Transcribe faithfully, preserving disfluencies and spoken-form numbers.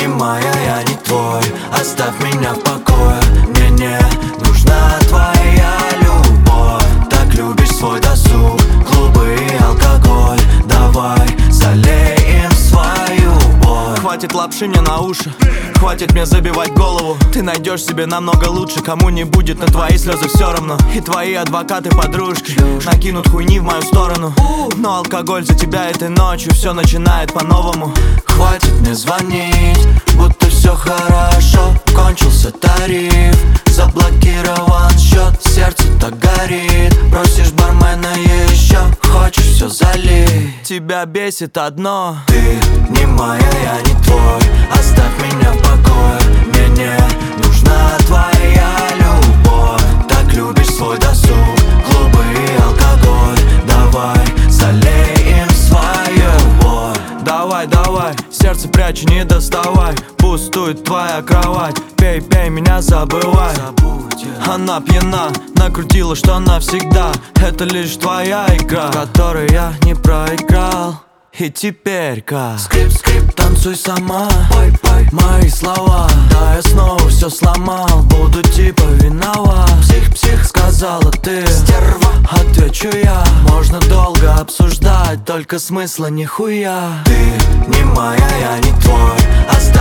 моя, я не твой. Оставь меня в покое. Мне не нужна твоя любовь. Так любишь свой досуг, клубы и алкоголь. Давай залеем свою боль. Хватит лапши мне на уши, хватит мне забивать голову. Ты найдешь себе намного лучше, кому не будет на твои слезы все равно. И твои адвокаты-подружки накинут хуйни в мою сторону. Но алкоголь за тебя этой ночью все начинает по-новому. Хватит мне звонить, будто все хорошо. Кончился тариф, заблокирован счет. Сердце так горит, просишь бармена еще. Хочешь все залить. Тебя бесит одно: ты не моя, я не твой. Оставь меня в покое. Мне не нужна твоя любовь. Так любишь свой досуг, клубы и алкоголь. Давай залеем свою боль. Давай, давай, сердце прячь, не доставай. Пустует твоя кровать. Пей, пей, меня забывай. Она пьяна, накрутила, что навсегда. Это лишь твоя игра, в которой я не проиграл. И теперь как? Скрип, скрип, танцуй сама. Пой, пой, мои слова. Да, я снова все сломал. Буду типа виноват. Псих, псих, сказала ты, стерва. Отвечу я. Можно долго обсуждать, только смысла нихуя. Ты не моя, я не твой. Оставь